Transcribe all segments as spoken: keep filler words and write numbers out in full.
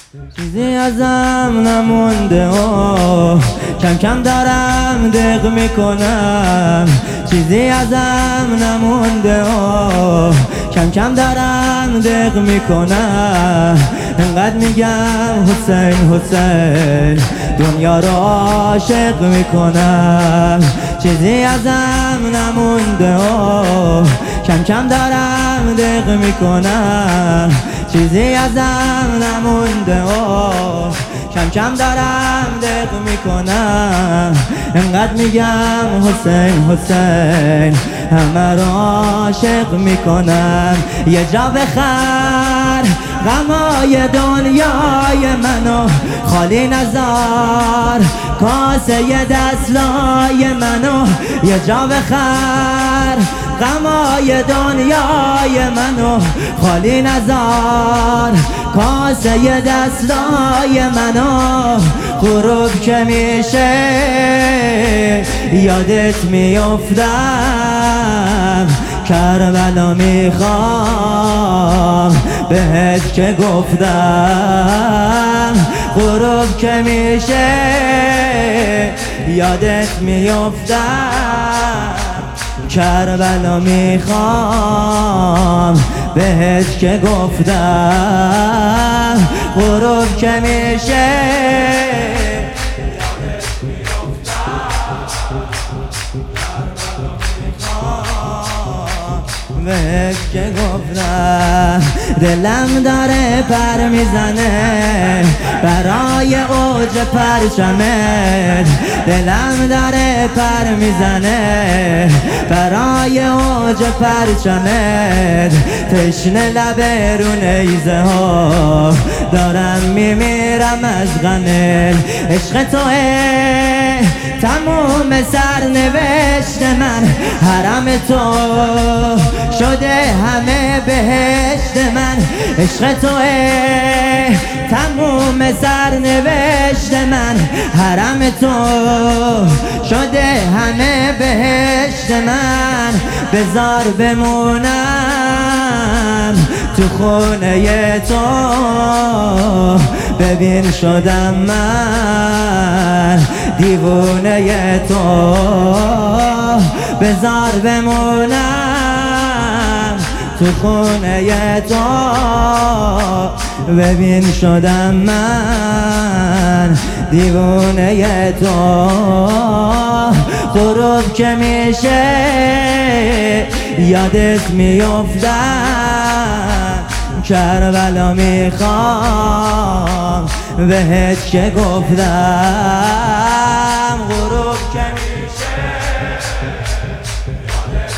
چیزی ازم نمونده و کم کم دارم دق میکنم. چیزی ازم نمونده و کم کم دارم دق میکنم. انقدر میگم حسین حسین دنیا رو عاشق میکنم. چیزی ازم نمونده و کم کم دارم دق میکنم. چیزی ازم نمونده و کم کم دارم دق میکنم. انقدر میگم حسین حسین همه رو عاشق میکنم. یه جا بخر غمای دنیای منو خالی نزار کاسه دستلای منو. یه جا بخر غمای دنیای منو خالی نزار کاسه دستای منو. غروب که میشه یادت میافتم. کربلا میخوام بهت که گفتم. غروب که میشه یادت میافتم. کربلا میخوام بهت که گفتم. غروب که میشه یادت میافتم. بهت که گفتم. دلم داره پر میزنه برای اوج پرچمت. دلم داره پر میزنه برای اوج پرچمت. تشنه لب رو نیزه ها دارم میمیرم از غمت. عشق توه تموم سرنوشت من. حرم تو شده همه بهشت من. عشق توه تموم سرنوشت من. حرم تو شده همه بهشت من. بذار بمونم تو خونه تو. ببین شدم من دیوونه تو. بذار بمونم تو خونه تو. ببین شدم من دیوونه تو. غروب که میشه یادت میافتم. کربلا میخوام بهت که گفتم. غروب که میشه یادت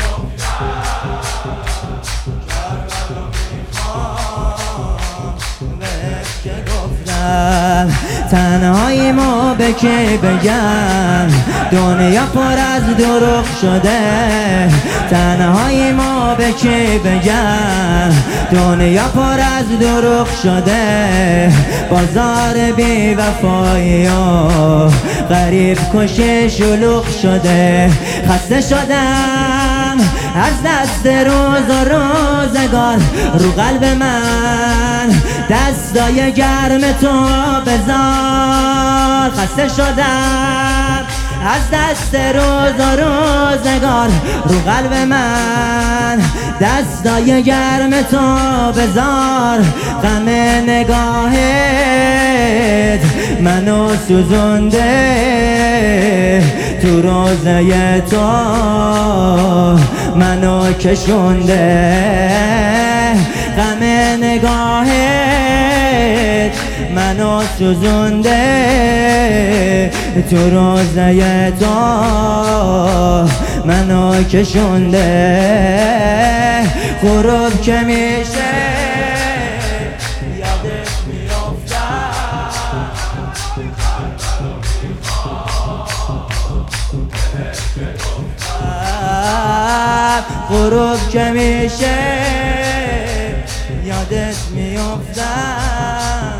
میافتم. کربلا میخوام بهت که گفتم. تنهایی ما به کی بگم دنیا پر از دروغ شده. تنهایی ما به کی بگم دنیا پر از دروغ شده. بازار بی وفایی و غریب کشی شلوغ شده. خسته شدم از دست روز و روزگار. رو قلب من دستای گرم تو بذار. خسته شدم از دست روز و روزگار. رو قلب من دستای گرم تو بذار. غم نگاهت منو سوزونده. تو روزه تو منو کشونده. غم نگاهت منو سوزونده. تو روزه تو منو کشونده. غروب که میشه یادت میافتم. غروب که میشه یادت میافتم.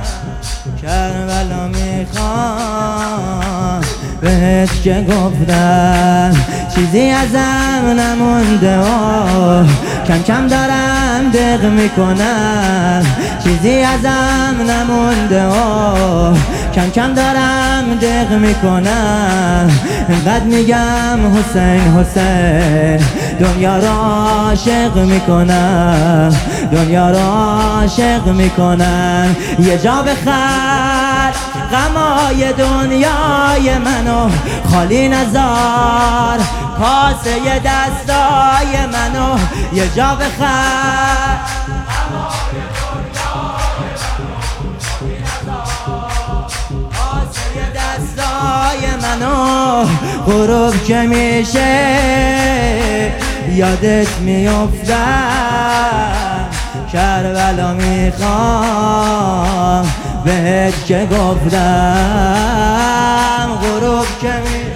کربلا میخوام بهت که گفتم. چیزی ازم نمونده و کم کم دارم دق میکنم. چیزی ازم نمونده و کم کم دارم دق میکنم. اینقدر میگم حسین حسین دنیا را عاشق میکنم، دنیا را عاشق میکنم. یه جا بخر غمای دنیای منو، خالی نزار کاسه دستای منو. یه جا بخر غمای دنیای منو، خالی نزار کاسه دستای منو. غروب که میشه یادت میافتم، کربلا میخوام بهت که گفتم. غروب که میشه